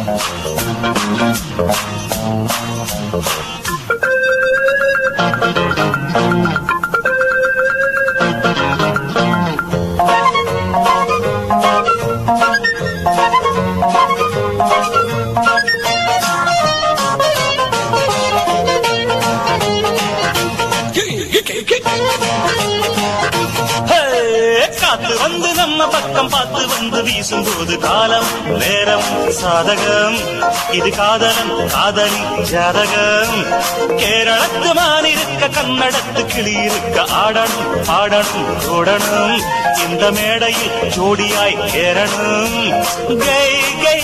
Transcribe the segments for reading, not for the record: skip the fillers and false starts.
காத்து வந்து நம்ம பக்கம் பார்த்து வந்து வீசும்போது காலம் நேரம் சாதகம் இது காதலன் காதலி ஜாதகம் கேரளத்து மான் இருக்க கன்னடத்து கிளி இருக்க ஆடணும் பாடணும் ஓடணும் இந்த மேடையில் ஜோடியாய் ஏறணும் கை கை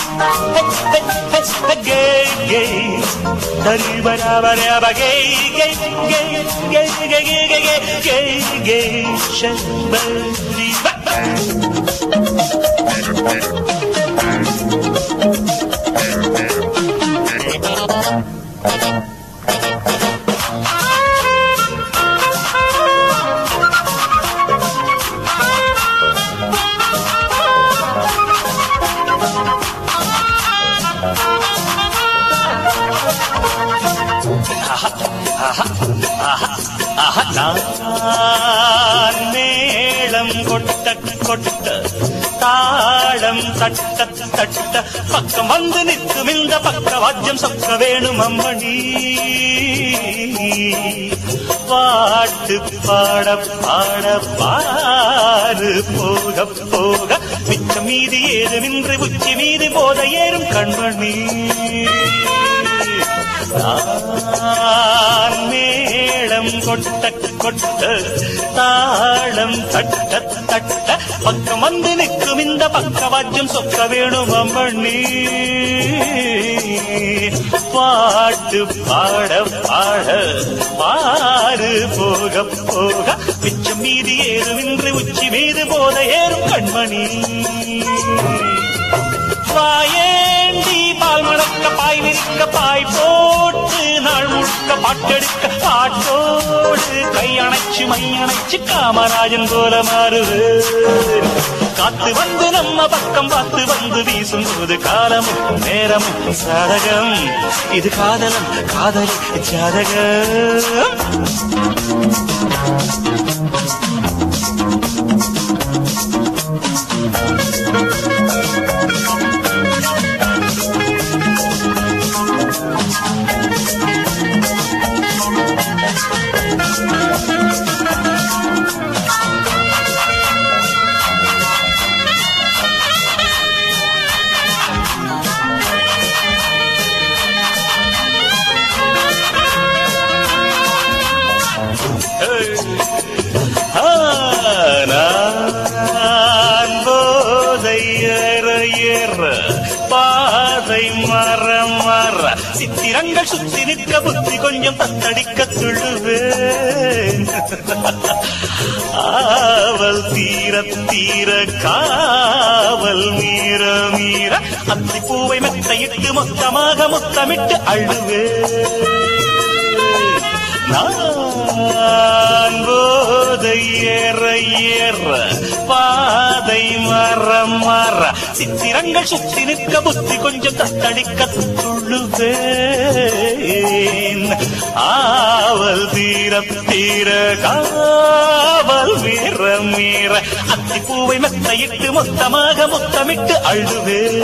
கை கை தரி பராபரப கை கை கை கை கை கை கை கை ஷம்பரி மேளம் கொட்ட கொட்ட தாளம் தட்ட தட்ட பக்கம் வந்து நிற்கும் இந்த பக்க வாத்தியம் சொக்க வேணும் அம்மணி பாட்டு பாட பாட பாரு போக போக மிச்சம் மீதி ஏது நின்று உச்சி மீது போத ஏறும் கண்மணி மேளம் கொட்ட கொட்ட தாளம் தட்ட தட்ட பக்கம் வந்து நிற்கும் இந்த பக்க வாத்தியம் சொக்க வேணும் அம்மணி பாட்டு பாட பாட பாரு போக போக மிச்சம் மீதி ஏறுமின்றி உச்சி மீது போத ஏறும் கண்மணி பாயேண்டி பால் மணக்க பாய் விரிக்க பாய் போட்டு நாள் முழுக்க பாட்டெடுக்க பாட்டோடு கை அணைச்சு மை அணைச்சு காமராஜன் போல மாறுது காத்து வந்து நம்ம பக்கம் பார்த்து வந்து வீசும் போது காலமும் நேரமும் சாதகம் இது காதலன் காதலி ஜாதகம் பாதை மர மர சித்திரங்கள் சுத்தி நிற்க புத்தி கொஞ்சம் தத்தடிக்க துள்ளுவேன் ஆவல் தீர தீர காவல் மீற மீற அத்தி பூவை மெத்தையிட்டு மொத்தமாக முத்தமிட்டு அழுவேன் நான் போதை ஏற ஏற பாதை மர மர சித்திரங்கள் சுத்தி நிற்க புத்தி கொஞ்சம் தத்தடிக்க துள்ளுவேன் ஆவல் தீர தீர காவல் மீற மீற அத்தி பூவை மெத்தையிட்டு மொத்தமாக முத்தமிட்டு அழுவேன்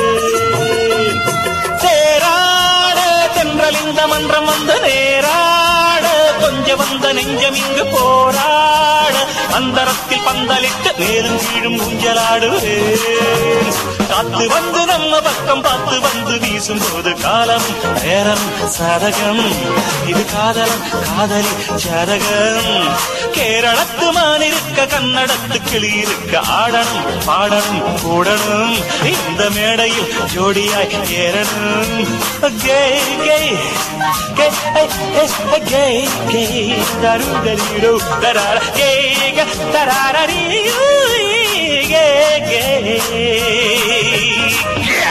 தேராட தென்றல் இந்த மன்றம் வந்து நேராட கொஞ்சம் வந்த நெஞ்சம் இங்கு போராட அந்தரத்தில் பந்தலிட்டு மேலும் கீழும் ஊஞ்சலாடுவேன் காத்து வந்து நம்ம பக்கம் பார்த்து வந்து வீசும் போது காலம் நேரம் சாதகம் இது காதலம் காதலி ஜாதகம் கேரளத்து மான் இருக்க கன்னடத்து கிளி இருக்க ஆடணும் பாடணும் கூடணும் இந்த மேடையில் ஜோடியாய் ஏறணும் கே கே கே கே கே தரு தரிடோ தரார கே தராரி கே கே